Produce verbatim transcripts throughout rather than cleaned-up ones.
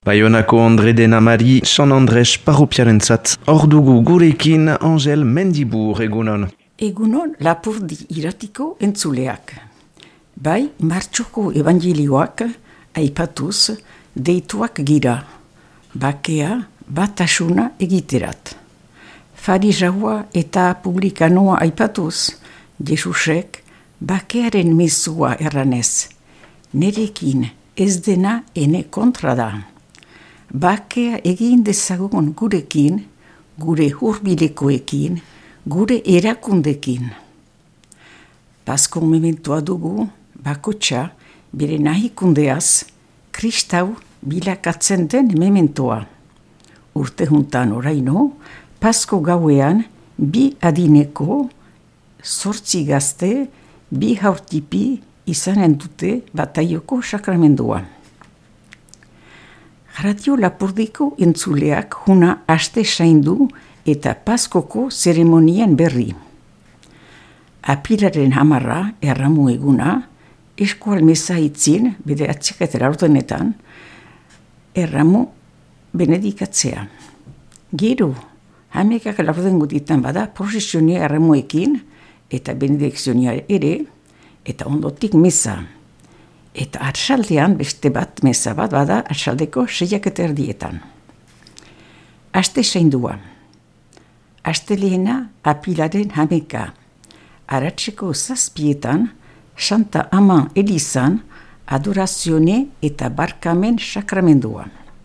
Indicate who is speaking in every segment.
Speaker 1: Baionako Andre Denamari, San Andres parropiarentzat, hor dugu gurekin Angel Mendibur egunon.
Speaker 2: Egunon Lapurdi iratiko entzuleak. Bai, martxoko evangelioak aipatuz deituak gira. Bakea, batasuna egiterat. Farisaua eta publikanoa aipatuz, Jesusek bakearen mezua erranez. Nerekin ez dena ene kontra da. Bakea egin dezagun gurekin, gure hurbilekoekin, gure erakundekin. Pasko mementoa dugu, bakotxa, bere nahikundeaz, kristau bilakatzen den mementoa. Urte juntan oraino, Pasko gauean, bi adineko, sortzi gazte, bi haurtipi izanen dute bataioko sakramendua. Radio Lapurdiko entzuleak huna aste saindu eta Paskoko zeremonien berri. Apiraren hamarra, erramu eguna, eskual meza itzin, bide atxikatera ordenetan, erramu benedikatzea. Gero, hamekak laurden gutitan bada, prosesionia erramuekin, eta benedikzionia ere, eta ondotik meza. Eta atxaldean beste bat meza bat bada atxaldeko seiak eta erdietan. Aste saindua. Aste lehena apilaren hameka. Aratzeko zazpietan, Santa Ama Elizan adorazione eta barkamen sakramendua.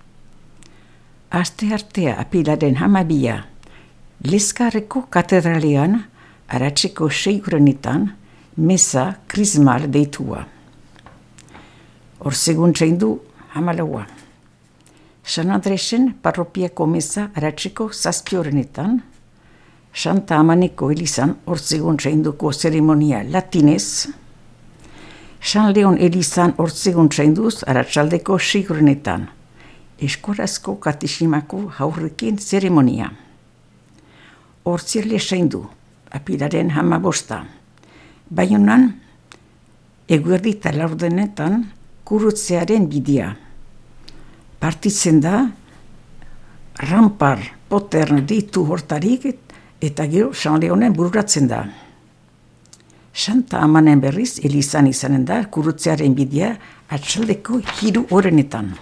Speaker 2: Aste artea apilaren hamabia. Leskarreko katedralean aratzeko seiurenetan meza krismal deitua. Orsegun txaindu hamalaua. San Andresen parropiako meza aratzeko zazpiorenetan, Santa Amaneko Elizan orsegun txainduko zeremonia latinez, San Leon Elizan orsegun txainduz aratzaldeko seiurenetan, eskorazko katesimako haurrekin zeremonia. Ortzirle saindu, apilaren hamabosta. Baionan, eguerdi eta laurdenetan, kurutzearen bidea. Partitzen da, rampar, potern ditu hortarik, eta gero San Leonen bururatzen da. Santa Amanen berriz, Elizan izanen da, kurutzearen bidea, atxaldeko hiru horrenetan.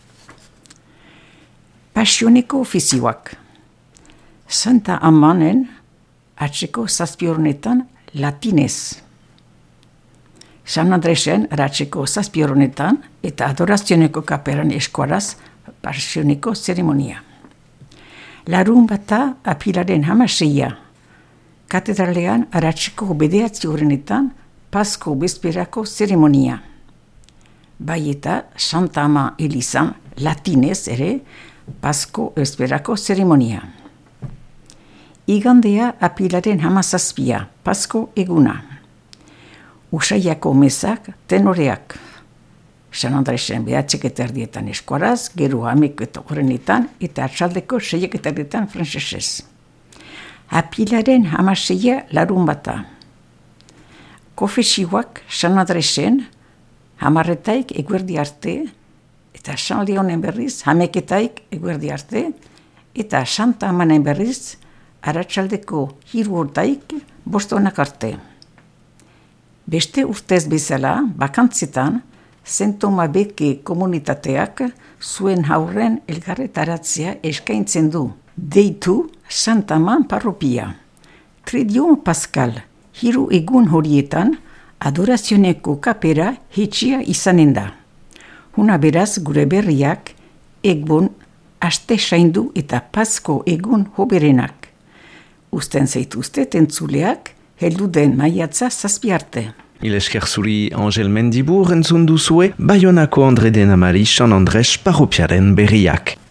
Speaker 2: Pasioneko ofizioak. Santa Amanen, atzeko zazpiornetan, latinez. San Andresen, aratzeko zazpiornetan, eta adorazioneko kaperan eskuaraz, pasioneko zeremonia. Larun bata apilaren hamaseia. Katedralean, aratzeko bederatzi horrenetan, Pasko bezperako zeremonia. Bai eta Santa Ama Elizan, latinez ere, Pasko bezperako zeremonia. Igandea apilaren hamazazpia, Pasko eguna. Usaiako mezak tenoreak. San Andresen behatzek eta erdietan eskuaraz, gero hamek eta horrenetan, eta atxaldeko seiek eta erdietan frantzesez. Apilaren hamaseia larun bata. Kofesioak San Andresen, hamarretaik eguerdi arte, eta San Leonen berriz, hameketaik eguerdi arte, eta Santa Amanen berriz, aratsaldeko hiru hortaik bostonak arte. Beste urtez bezala, bakantzetan, Zentoma Beke komunitateak zuen haurren elgarretaratzea eskaintzen du. Deitu Santa Aman parropia. Tridion Pascal, hiru egun horietan, adorazioneko kapera hetxia izanen da. Huna beraz gure berriak, egun, aste saindu eta Pasko egun hoberenak. Usten zaituzte entzuleak, heldu den maiatza zazpi arte.
Speaker 1: Il esker zuri Angel Mendibur entzun duzue, Baionako Andre Denamari San Andres parropiaren berriak.